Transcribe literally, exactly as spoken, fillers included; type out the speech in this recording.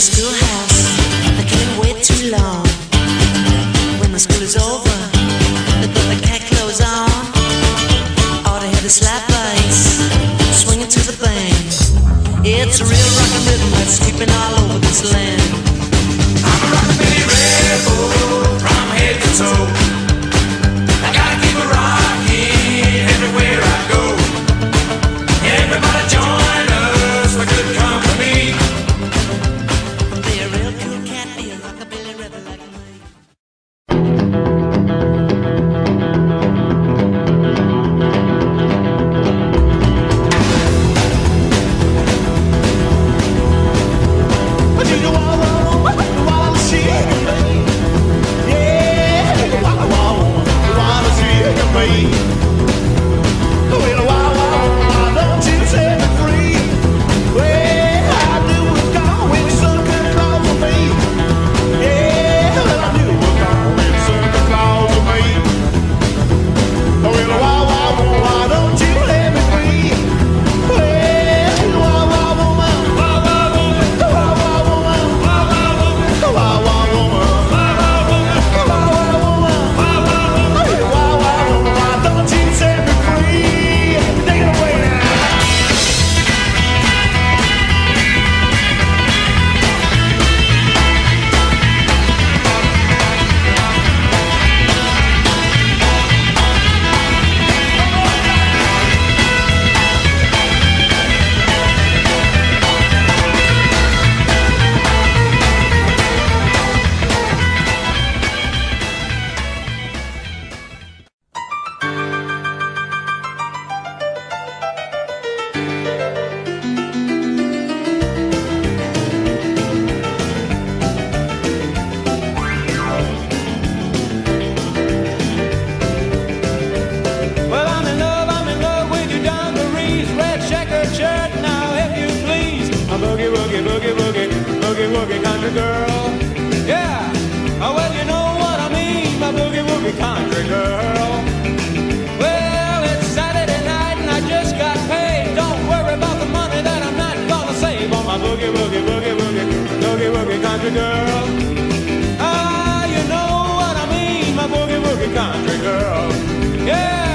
schoolhouse, I can't wait too long. When the school is over, they put the cat clothes on. Ought to hear the slap bass, swinging to the band. It's a real rockin' rhythm that's sweeping all over this land. I'm a rockabilly rebel from head to toe. I gotta keep it rocking everywhere I go. Everybody join us for good company. Be a real cool cat, be a rockabilly rebel like me. Do you want to see me? Yeah, do you want to see me? Well, why, why, why don't you set me free? Well, I knew it was gone when something close to me. Yeah, well, I knew it was gone when something close to me. Well, why, why, why, why don't you let me free? Well, why, why, woman? Why, why, woman? Why, why, woman? Why, why, woman? Why, why, woman? Why, why, woman? Why, why, woman? Why, why, woman? Why, why, woman? Why don't you set me free? Take it away now. Well, I'm in love, I'm in love with your dungarees, red checkered shirt, now if you please. A boogie, woogie, boogie, woogie, boogie, woogie country girl. Yeah, oh, well, you know what I mean, my boogie, woogie country girl. Well, it's Saturday night and I just got paid. Don't worry about the money that I'm not gonna save on my boogie, woogie, boogie, woogie, boogie, woogie country girl. Ah, you know what I mean, my boogie, woogie country girl. Yeah.